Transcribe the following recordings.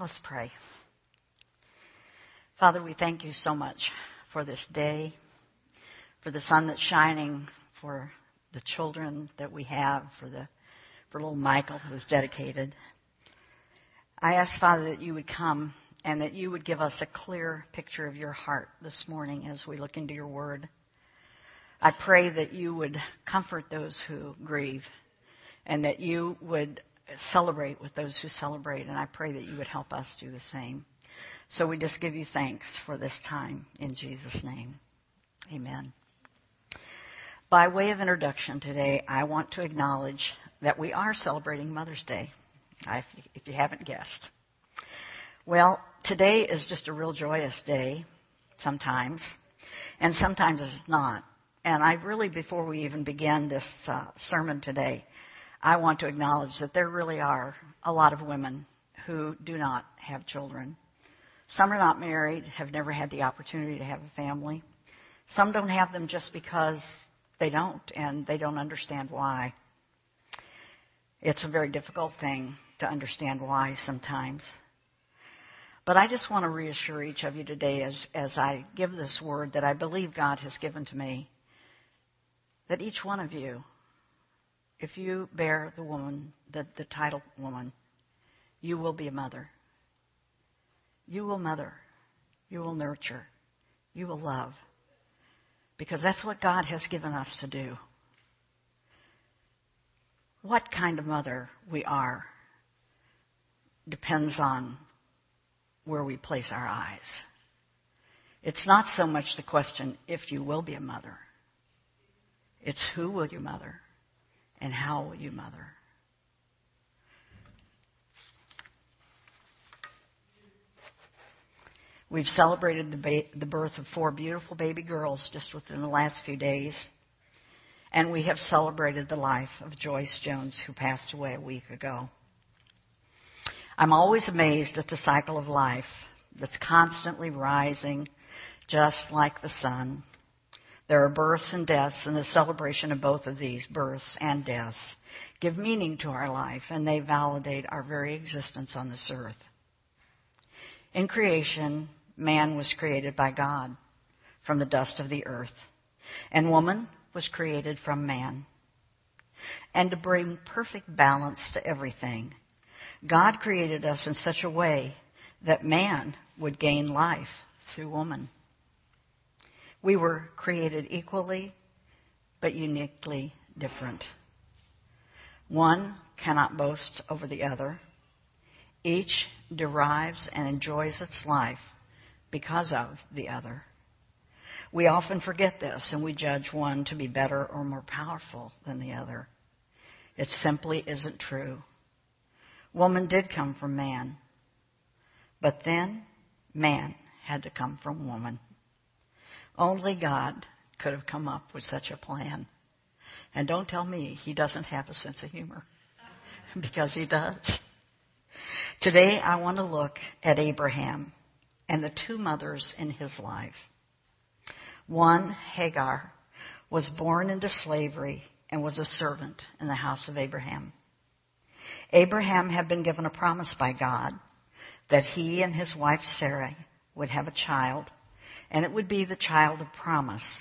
Let's pray. Father, we thank you so much for this day, for the sun that's shining, for the children that we have, for little Michael who was dedicated. I ask, Father, that you would come and that you would give us a clear picture of your heart this morning as we look into your word. I pray that you would comfort those who grieve and that you would celebrate with those who celebrate, and I pray that you would help us do the same. So we just give you thanks for this time in Jesus' name. Amen. By way of introduction today, I want to acknowledge that we are celebrating Mother's Day, if you haven't guessed. Well, today is just a real joyous day sometimes, and sometimes it's not. And I really, before we even begin this sermon today, I want to acknowledge that there really are a lot of women who do not have children. Some are not married, have never had the opportunity to have a family. Some don't have them just because they don't, and they don't understand why. It's a very difficult thing to understand why sometimes. But I just want to reassure each of you today as I give this word that I believe God has given to me, that each one of you, if you bear the woman, the title woman, you will be a mother. You will mother. You will nurture. You will love. Because that's what God has given us to do. What kind of mother we are depends on where we place our eyes. It's not so much the question if you will be a mother. It's who will you mother and how will you mother. We've celebrated the birth of 4 beautiful baby girls just within the last few days. And we have celebrated the life of Joyce Jones, who passed away a week ago. I'm always amazed at the cycle of life that's constantly rising, just like the sun. There are births and deaths, and the celebration of both of these, births and deaths, give meaning to our life, and they validate our very existence on this earth. In creation, man was created by God from the dust of the earth, and woman was created from man. And to bring perfect balance to everything, God created us in such a way that man would gain life through woman. We were created equally, but uniquely different. One cannot boast over the other. Each derives and enjoys its life because of the other. We often forget this, and we judge one to be better or more powerful than the other. It simply isn't true. Woman did come from man, but then man had to come from woman. Only God could have come up with such a plan. And don't tell me he doesn't have a sense of humor, because he does. Today I want to look at Abraham and the 2 mothers in his life. One, Hagar, was born into slavery and was a servant in the house of Abraham. Abraham had been given a promise by God that he and his wife Sarah would have a child, and it would be the child of promise.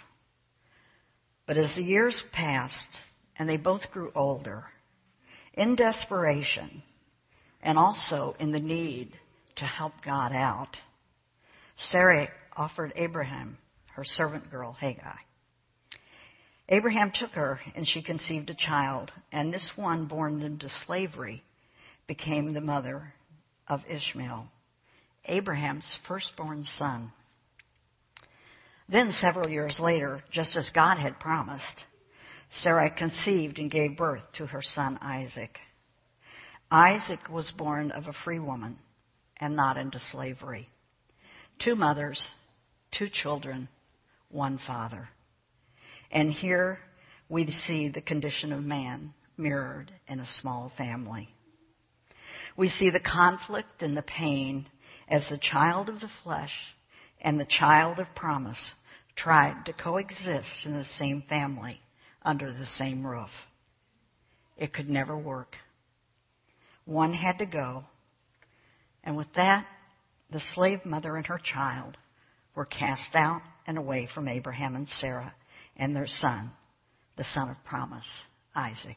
But as the years passed and they both grew older, in desperation and also in the need to help God out, Sarah offered Abraham her servant girl Hagar. Abraham took her, and she conceived a child, and this one, born into slavery, became the mother of Ishmael, Abraham's firstborn son. Then, several years later, just as God had promised, Sarah conceived and gave birth to her son Isaac. Isaac was born of a free woman and not into slavery. 2 mothers, 2 children, 1 father. And here we see the condition of man mirrored in a small family. We see the conflict and the pain as the child of the flesh and the child of promise tried to coexist in the same family under the same roof. It could never work. One had to go, And with that, the slave mother and her child were cast out and away from Abraham and Sarah and their son, the son of promise, Isaac.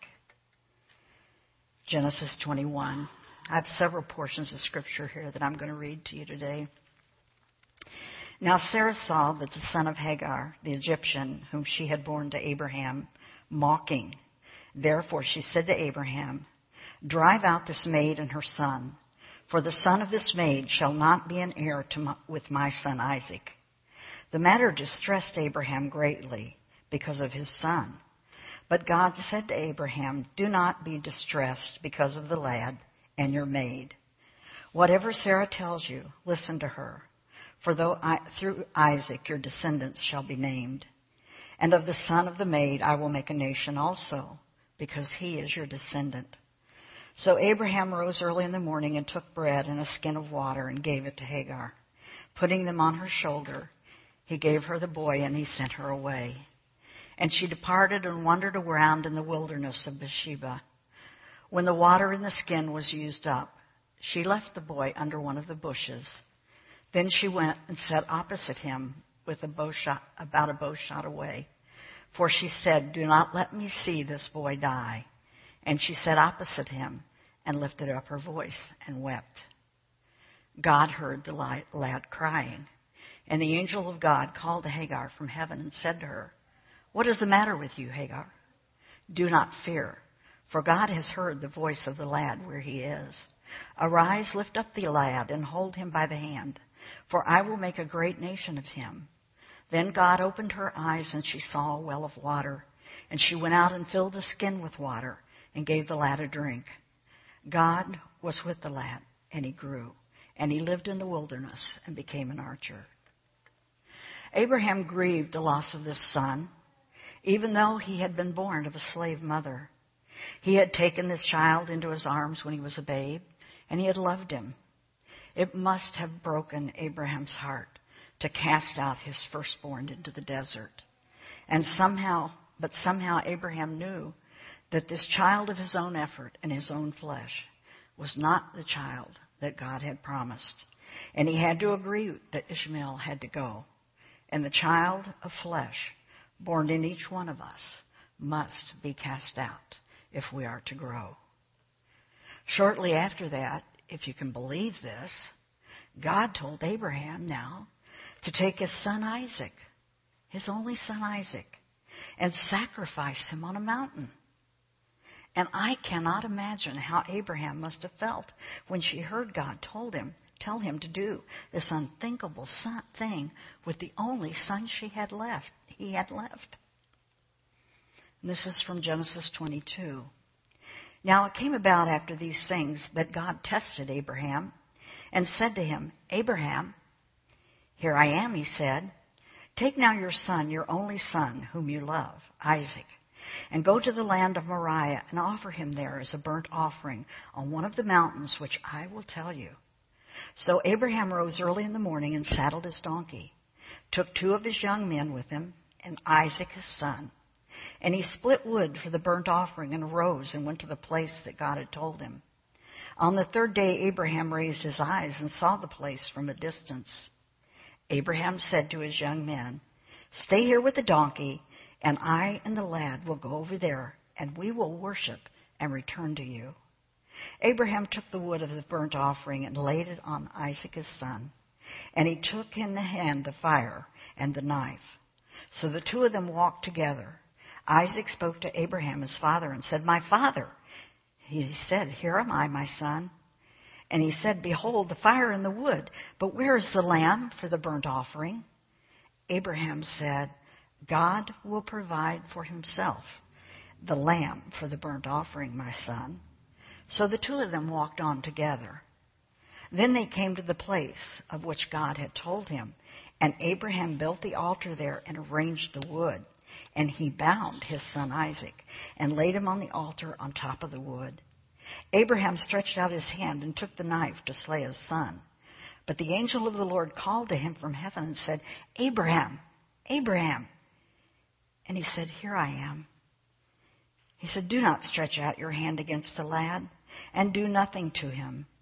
Genesis 21. I have several portions of scripture here that I'm going to read to you today. Now Sarah saw that the son of Hagar, the Egyptian, whom she had borne to Abraham, mocking. Therefore she said to Abraham, drive out this maid and her son, for the son of this maid shall not be an heir with my son Isaac. The matter distressed Abraham greatly because of his son. But God said to Abraham, do not be distressed because of the lad and your maid. Whatever Sarah tells you, listen to her. For through Isaac your descendants shall be named. And of the son of the maid I will make a nation also, because he is your descendant. So Abraham rose early in the morning and took bread and a skin of water and gave it to Hagar. Putting them on her shoulder, he gave her the boy and he sent her away. And she departed and wandered around in the wilderness of Beersheba. When the water in the skin was used up, she left the boy under one of the bushes. Then she went and sat opposite him with about a bow shot away. For she said, do not let me see this boy die. And she sat opposite him and lifted up her voice and wept. God heard the lad crying. And the angel of God called to Hagar from heaven and said to her, what is the matter with you, Hagar? Do not fear, for God has heard the voice of the lad where he is. Arise, lift up the lad, and hold him by the hand, for I will make a great nation of him. Then God opened her eyes, and she saw a well of water. And she went out and filled the skin with water, and gave the lad a drink. God was with the lad, and he grew, and he lived in the wilderness and became an archer. Abraham grieved the loss of this son, even though he had been born of a slave mother. He had taken this child into his arms when he was a babe, and he had loved him. It must have broken Abraham's heart to cast out his firstborn into the desert. But somehow Abraham knew that this child of his own effort and his own flesh was not the child that God had promised. And he had to agree that Ishmael had to go. And the child of flesh, born in each one of us, must be cast out if we are to grow. Shortly after that, if you can believe this, God told Abraham now to take his son Isaac, his only son Isaac, and sacrifice him on a mountain. And I cannot imagine how Abraham must have felt when she heard God tell him to do this unthinkable thing with the only son he had left. And this is from Genesis 22. Now it came about after these things that God tested Abraham and said to him, Abraham, here I am, he said. Take now your son, your only son, whom you love, Isaac, and go to the land of Moriah and offer him there as a burnt offering on one of the mountains which I will tell you. So Abraham rose early in the morning and saddled his donkey, took 2 of his young men with him, and Isaac his son. And he split wood for the burnt offering and arose and went to the place that God had told him. On the 3rd day Abraham raised his eyes and saw the place from a distance. Abraham said to his young men, stay here with the donkey, and I and the lad will go over there, and we will worship and return to you. Abraham took the wood of the burnt offering and laid it on Isaac his son, and he took in the hand the fire and the knife. So the 2 of them walked together. Isaac spoke to Abraham his father and said, my father. He said, here am I, my son. And he said, behold, the fire and the wood, but where is the lamb for the burnt offering? Abraham said, God will provide for himself the lamb for the burnt offering, my son. So the 2 of them walked on together. Then they came to the place of which God had told him, and Abraham built the altar there and arranged the wood. And he bound his son Isaac and laid him on the altar on top of the wood. Abraham stretched out his hand and took the knife to slay his son. But the angel of the Lord called to him from heaven and said, Abraham, Abraham. And he said, here I am. He said, do not stretch out your hand against the lad and do nothing to him.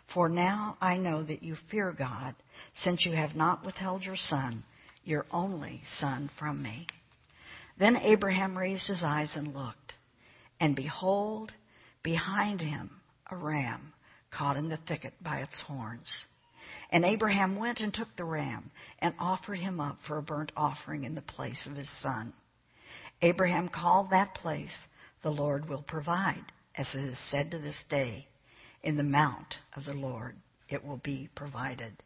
For now I know that you fear God, since you have not withheld your son, your only son, from me." Then Abraham raised his eyes and looked, and behold, behind him a ram caught in the thicket by its horns. And Abraham went and took the ram and offered him up for a burnt offering in the place of his son. Abraham called that place, "The Lord will provide," as it is said to this day, "In the mount of the Lord it will be provided."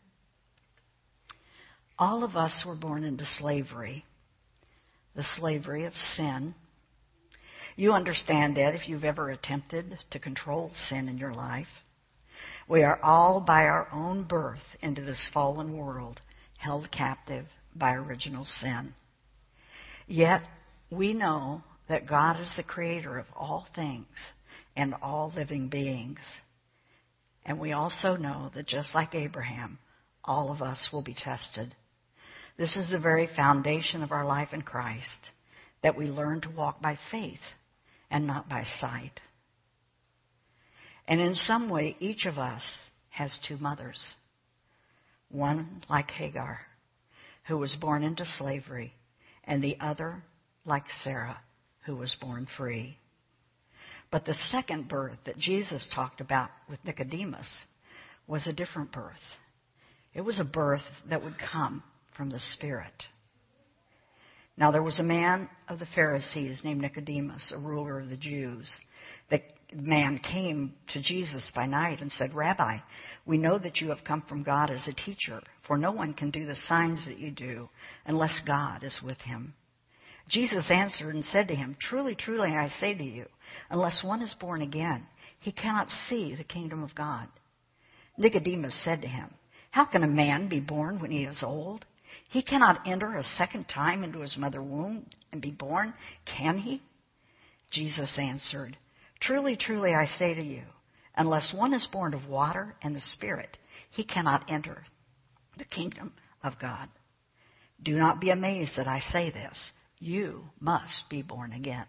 All of us were born into slavery, the slavery of sin. You understand that if you've ever attempted to control sin in your life. We are all, by our own birth into this fallen world, held captive by original sin. Yet we know that God is the creator of all things and all living beings. And we also know that just like Abraham, all of us will be tested. This is the very foundation of our life in Christ, that we learn to walk by faith and not by sight. And in some way, each of us has two mothers. One like Hagar, who was born into slavery, and the other like Sarah, who was born free. But the second birth that Jesus talked about with Nicodemus was a different birth. It was a birth that would come from the Spirit. Now there was a man of the Pharisees named Nicodemus, a ruler of the Jews. The man came to Jesus by night and said, "Rabbi, we know that you have come from God as a teacher, for no one can do the signs that you do unless God is with him." Jesus answered and said to him, "Truly, truly, I say to you, unless one is born again, he cannot see the kingdom of God." Nicodemus said to him, "How can a man be born when he is old? He cannot enter a second time into his mother's womb and be born, can he?" Jesus answered, "Truly, truly, I say to you, unless one is born of water and the Spirit, he cannot enter the kingdom of God. Do not be amazed that I say this. You must be born again."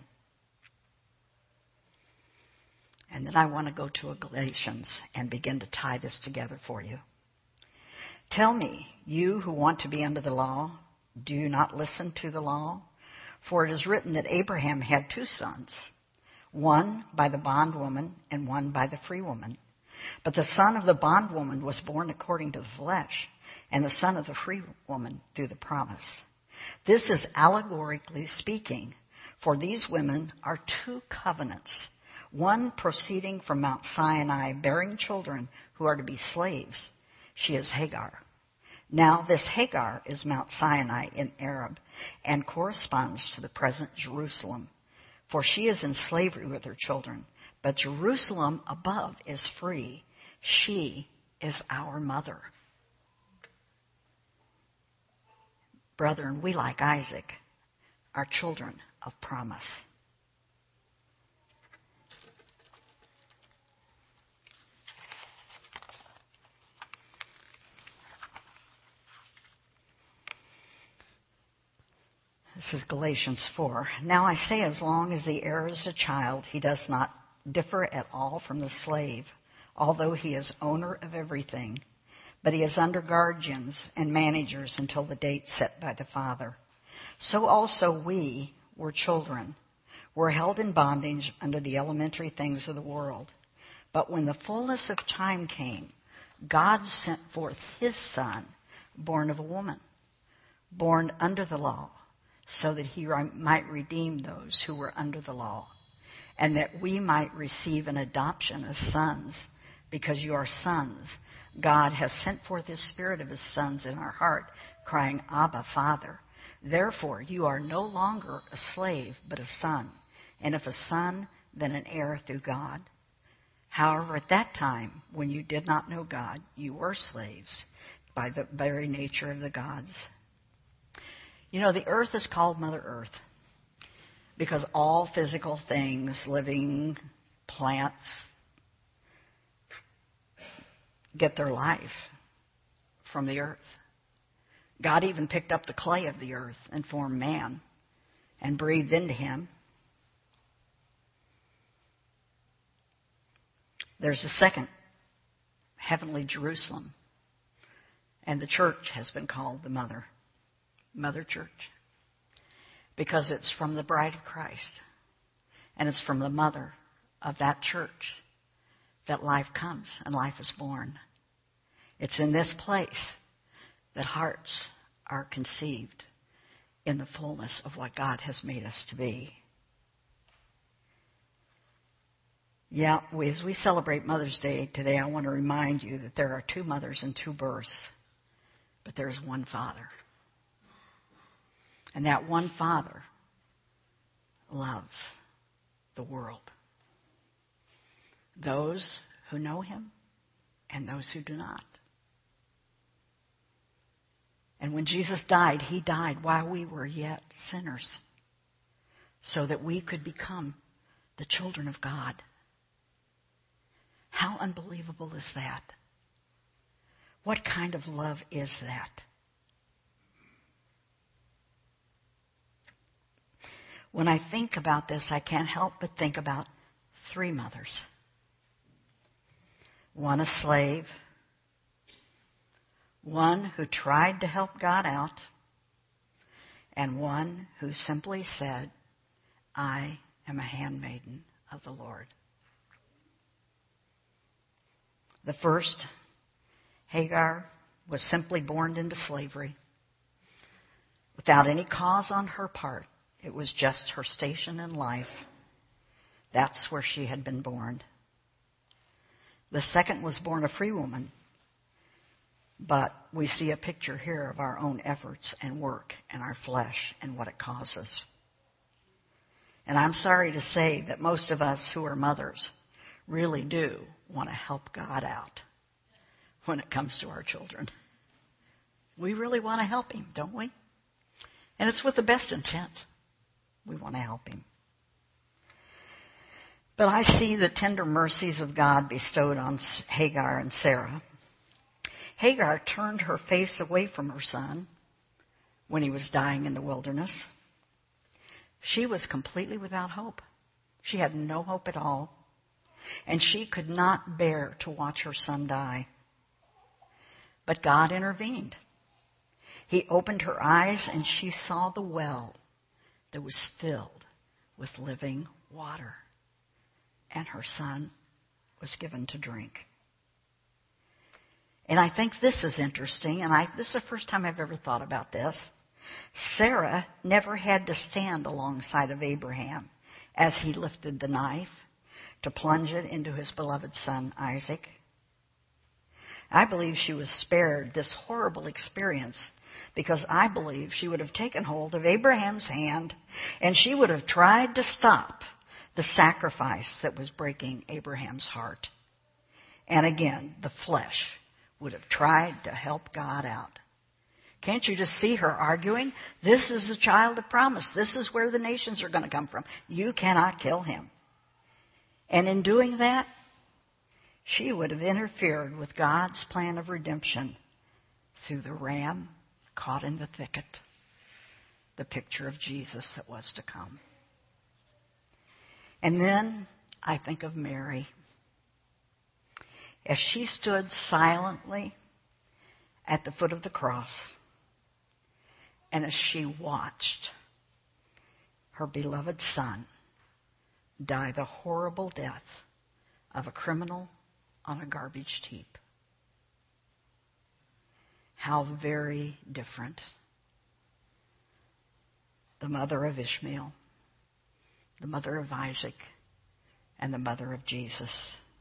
And then I want to go to Galatians and begin to tie this together for you. "Tell me, you who want to be under the law, do you not listen to the law? For it is written that Abraham had two sons, one by the bondwoman and one by the free woman. But the son of the bondwoman was born according to the flesh, and the son of the free woman through the promise. This is allegorically speaking, for these women are two covenants, one proceeding from Mount Sinai, bearing children who are to be slaves. She is Hagar. Now this Hagar is Mount Sinai in Arab and corresponds to the present Jerusalem, for she is in slavery with her children. But Jerusalem above is free. She is our mother." Brethren, we, like Isaac, are children of promise. This is Galatians 4. "Now I say, as long as the heir is a child, he does not differ at all from the slave, although he is owner of everything. But he is under guardians and managers until the date set by the father. So also we were children, were held in bondage under the elementary things of the world. But when the fullness of time came, God sent forth his Son, born of a woman, born under the law, so that he might redeem those who were under the law, and that we might receive an adoption as sons. Because you are sons, God has sent forth his Spirit of his sons in our heart, crying, 'Abba, Father.' Therefore you are no longer a slave, but a son, and if a son, then an heir through God. However, at that time, when you did not know God, you were slaves by the very nature of the gods." You know, the earth is called Mother Earth because all physical things, living plants, get their life from the earth. God even picked up the clay of the earth and formed man and breathed into him. There's a second heavenly Jerusalem. And the church has been called the Mother Church, because it's from the bride of Christ, and it's from the mother of that church that life comes and life is born. It's in this place that hearts are conceived in the fullness of what God has made us to be. Yeah, as we celebrate Mother's Day today, I want to remind you that there are two mothers and two births, but there's one Father. And that one Father loves the world. Those who know Him and those who do not. And when Jesus died, He died while we were yet sinners, so that we could become the children of God. How unbelievable is that? What kind of love is that? When I think about this, I can't help but think about three mothers. One a slave, one who tried to help God out, and one who simply said, I am a handmaiden of the Lord. The first, Hagar, was simply born into slavery without any cause on her part. It was just her station in life. That's where she had been born. The second was born a free woman. But we see a picture here of our own efforts and work and our flesh and what it causes. And I'm sorry to say that most of us who are mothers really do want to help God out when it comes to our children. We really want to help Him, don't we? And it's with the best intent. We want to help Him. But I see the tender mercies of God bestowed on Hagar and Sarah. Hagar turned her face away from her son when he was dying in the wilderness. She was completely without hope. She had no hope at all. And she could not bear to watch her son die. But God intervened. He opened her eyes and she saw the well that was filled with living water. And her son was given to drink. And I think this is interesting, and this is the first time I've ever thought about this. Sarah never had to stand alongside of Abraham as he lifted the knife to plunge it into his beloved son Isaac. I believe she was spared this horrible experience because I believe she would have taken hold of Abraham's hand and she would have tried to stop the sacrifice that was breaking Abraham's heart. And again, the flesh would have tried to help God out. Can't you just see her arguing? This is a child of promise. This is where the nations are going to come from. You cannot kill him. And in doing that, she would have interfered with God's plan of redemption through the ram caught in the thicket, the picture of Jesus that was to come. And then I think of Mary. As she stood silently at the foot of the cross, and as she watched her beloved son die the horrible death of a criminal on a garbage heap. How very different. The mother of Ishmael, the mother of Isaac, and the mother of Jesus.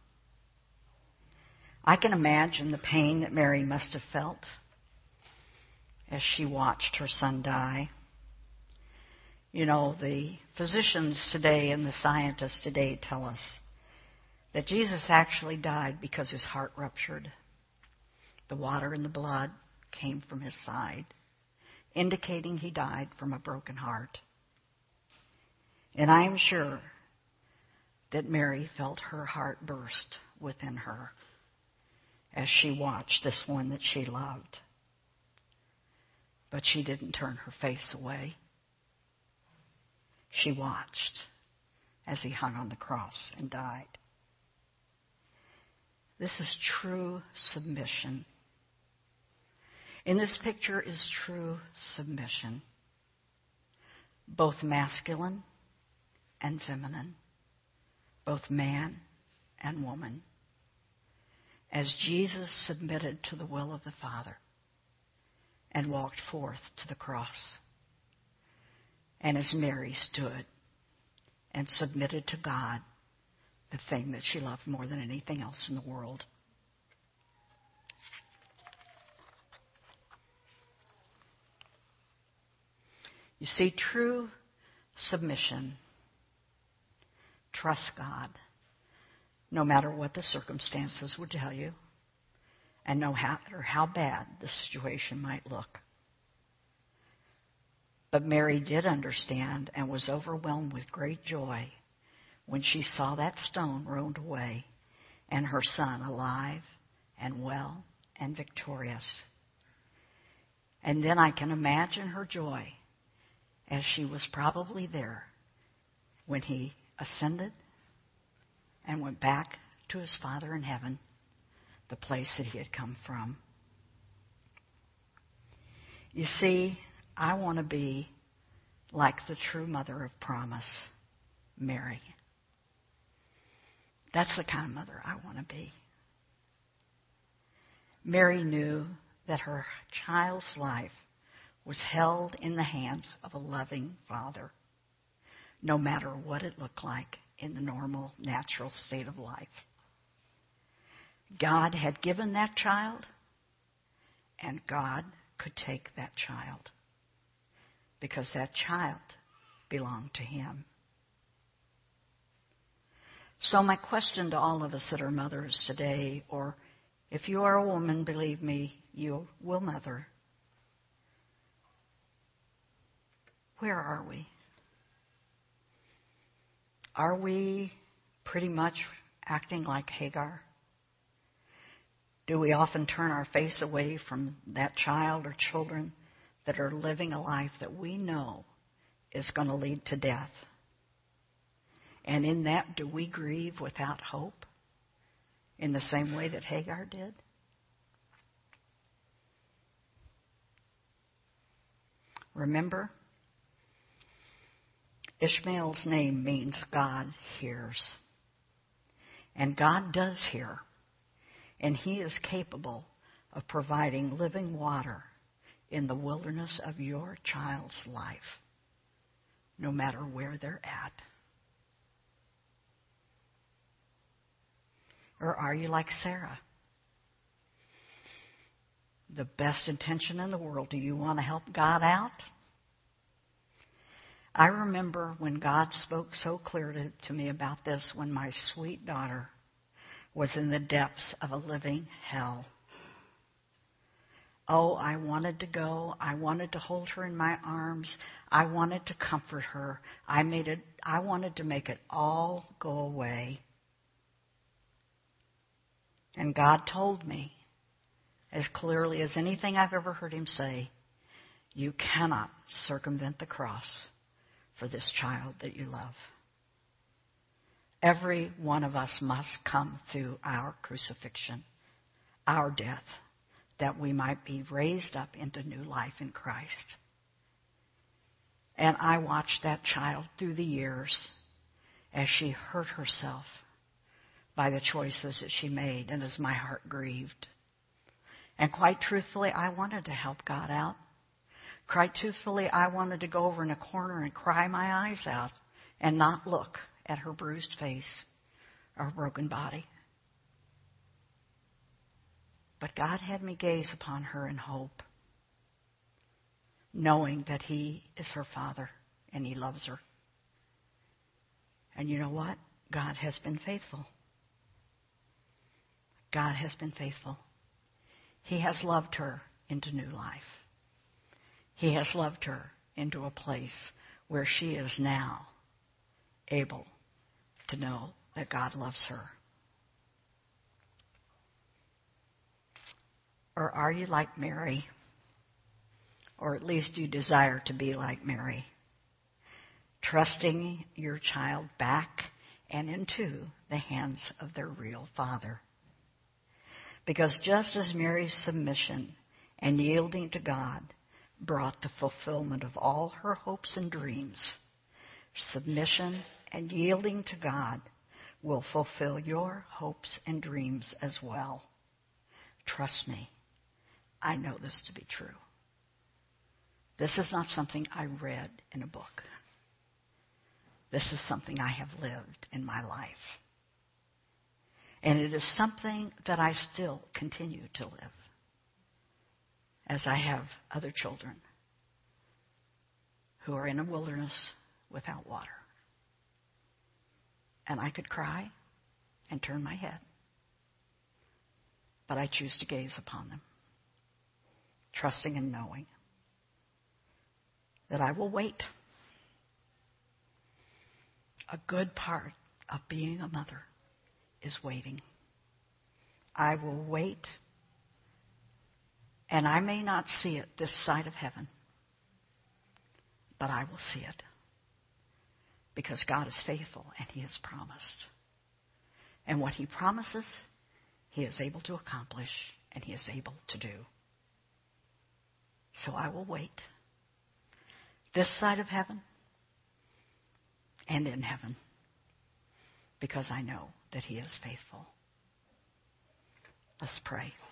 I can imagine the pain that Mary must have felt as she watched her son die. You know, the physicians today and the scientists today tell us that Jesus actually died because his heart ruptured. The water in the blood came from his side, indicating he died from a broken heart. And I am sure that Mary felt her heart burst within her as she watched this one that she loved. But she didn't turn her face away. She watched as he hung on the cross and died. This is true submission. In this picture is true submission, both masculine and feminine, both man and woman, as Jesus submitted to the will of the Father and walked forth to the cross, and as Mary stood and submitted to God, the thing that she loved more than anything else in the world. You see, true submission trusts God, no matter what the circumstances would tell you, and no matter how bad the situation might look. But Mary did understand and was overwhelmed with great joy when she saw that stone rolled away and her son alive and well and victorious. And then I can imagine her joy as she was probably there when he ascended and went back to his Father in heaven, the place that he had come from. You see, I want to be like the true mother of promise, Mary. That's the kind of mother I want to be. Mary knew that her child's life was held in the hands of a loving Father, no matter what it looked like in the normal, natural state of life. God had given that child, and God could take that child, because that child belonged to him. So my question to all of us that are mothers today, or if you are a woman, believe me, you will mother. Where are we? Are we pretty much acting like Hagar? Do we often turn our face away from that child or children that are living a life that we know is going to lead to death? And in that, do we grieve without hope in the same way that Hagar did? Remember, Ishmael's name means God hears. And God does hear. And he is capable of providing living water in the wilderness of your child's life, no matter where they're at. Or are you like Sarah? The best intention in the world. Do you want to help God out? I remember when God spoke so clearly to me about this when my sweet daughter was in the depths of a living hell. Oh, I wanted to go. I wanted to hold her in my arms. I wanted to comfort her. I wanted to make it all go away. And God told me, as clearly as anything I've ever heard him say, you cannot circumvent the cross for this child that you love. Every one of us must come through our crucifixion, our death, that we might be raised up into new life in Christ. And I watched that child through the years as she hurt herself by the choices that she made, and as my heart grieved. And quite truthfully, I wanted to help God out. Quite truthfully, I wanted to go over in a corner and cry my eyes out and not look at her bruised face or her broken body. But God had me gaze upon her in hope, knowing that he is her Father and he loves her. And you know what? God has been faithful. God has been faithful. He has loved her into new life. He has loved her into a place where she is now able to know that God loves her. Or are you like Mary? Or at least you desire to be like Mary, trusting your child back and into the hands of their real Father. Because just as Mary's submission and yielding to God brought the fulfillment of all her hopes and dreams, submission and yielding to God will fulfill your hopes and dreams as well. Trust me, I know this to be true. This is not something I read in a book. This is something I have lived in my life. And it is something that I still continue to live as I have other children who are in a wilderness without water. And I could cry and turn my head, but I choose to gaze upon them, trusting and knowing that I will wait. A good part of being a mother is waiting. I will wait, and I may not see it this side of heaven, but I will see it because God is faithful and He has promised. And what He promises, He is able to accomplish and He is able to do. So I will wait this side of heaven and in heaven because I know that He is faithful. Let's pray.